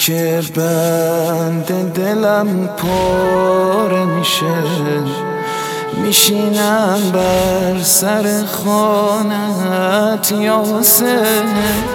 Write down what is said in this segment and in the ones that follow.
که بند دلم پاره میشه، میشینم بر سر خانه‌ات یا حسین،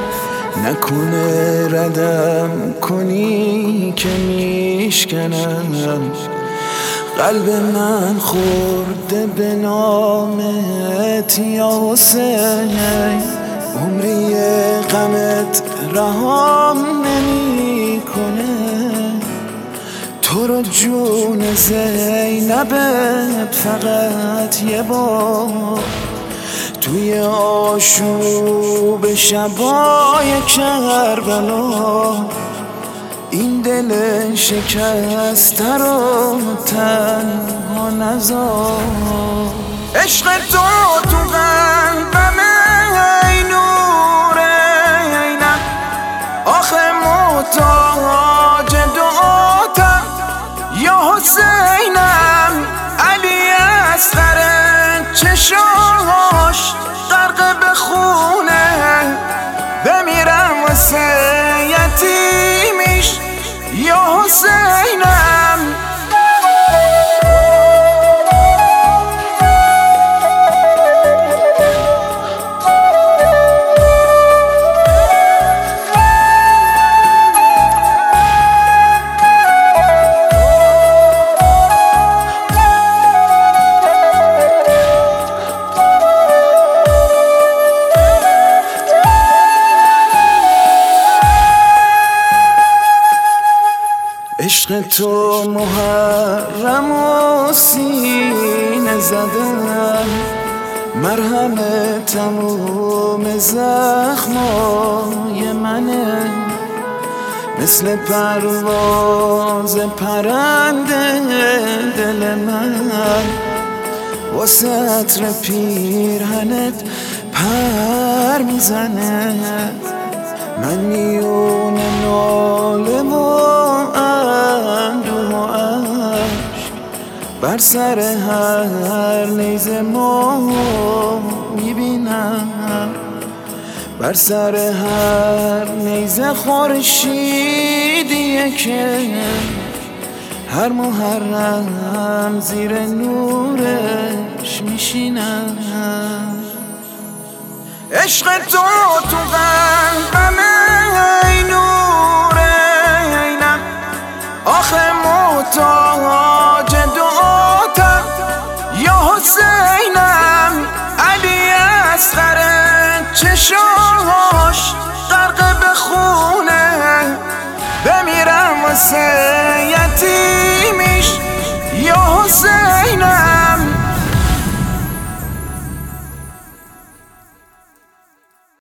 نکنه ردم کنی که میشکنم. قلب من خورده به نامت یا حسین، عمری غمت رهام نمی کنه. تو رو جون زینبت فقط یه بار توی آشوب شبای کربلا این دل شکسته رو تنها نذار. عشق تو قلبم ای نور عینم، آخه محتاج دعاتم یا حسینم. علی اصغر چشاش غرق به خونه، بمیرم واسه یتیمیش یا حسینم. عشق تو محرم و سینه زدم، مرهم تموم زخمای منه. مثل پرواز پرنده دل من واسه عطر پیرهنت پر میزنه. من میون ناله و اندوه و عشق بر سر هر نیزه ما میبینم، بر سر هر نیزه خورشیدیه که هر محرم زیر نورش میشینم. عشق تو قلبم ای نور عینم، آخه محتاج دعاتم یا حسینم. علی اصغر چشاش غرق به خونه، بمیرم واسه یتیمیش یا حسینم.